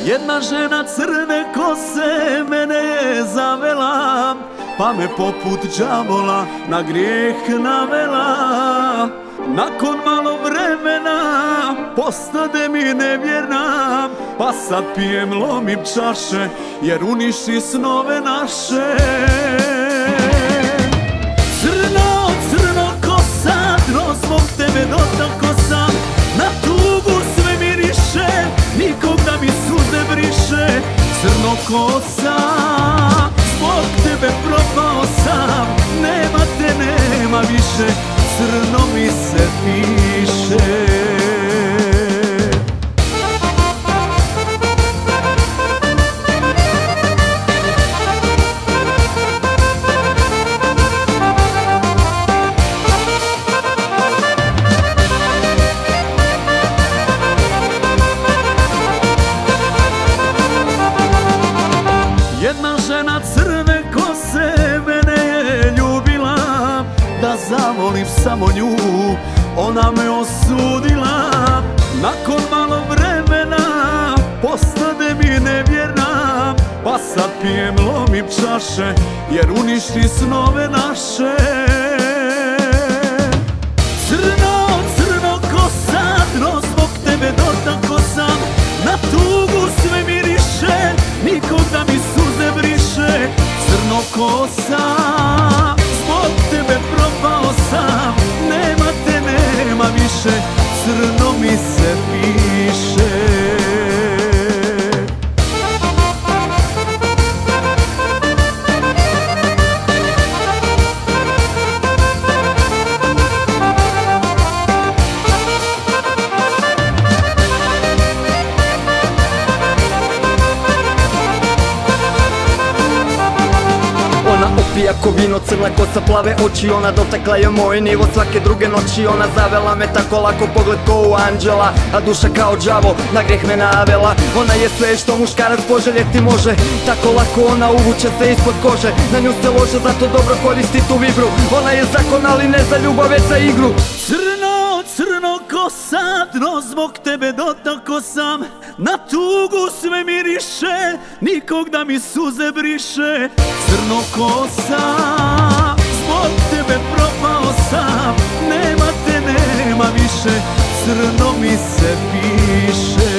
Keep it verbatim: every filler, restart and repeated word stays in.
Jedna žena crne kose mene je zavela, pa me poput đavola na grijeh navela. Nakon malo vremena postade mi nevjerna, pa sad pijem, lomim čaše, jer uniši snove naše. Crno, crno kosa, no zbog tebe dotako sam, na tugu sve miriše, nikog da mi suze briše. Crno kosa, zbog tebe propao sam, nema te, nema više, crno mi se piše. Jedna žena crne kose mene je ljubila, da zavolim samo nju, ona me osudila. Nakon malo vremena postade mi nevjerna, pa sad pijem, lomim čaše, jer uništi snove naše. Crno, crno kosa, no zbog tebe dotako sam, na tugu sve miriše, nikog da mi suze briše. Crno kosa, zbog tebe propao sam, nema te, nema više, crno mi se piše. Pija ko vino, crna kosa, plave oči, ona dotakla je moj nivo svake druge noći. Ona zavela me tako lako, pogled ko u anđela, a duša kao đavo, na greh me navela. Ona je sve što muškarac poželjeti može, tako lako ona uvuče se ispod kože. Na nju se lože, zato dobro koristi tu vibru. Ona je zakon, ali ne za ljubav, već za igru. Crno, crno kosa, no zbog tebe dotako sam, na tugu sve miriše, nikog da mi suze briše. Crno kosa, zbog tebe propao sam, nema te, nema više, crno mi se piše.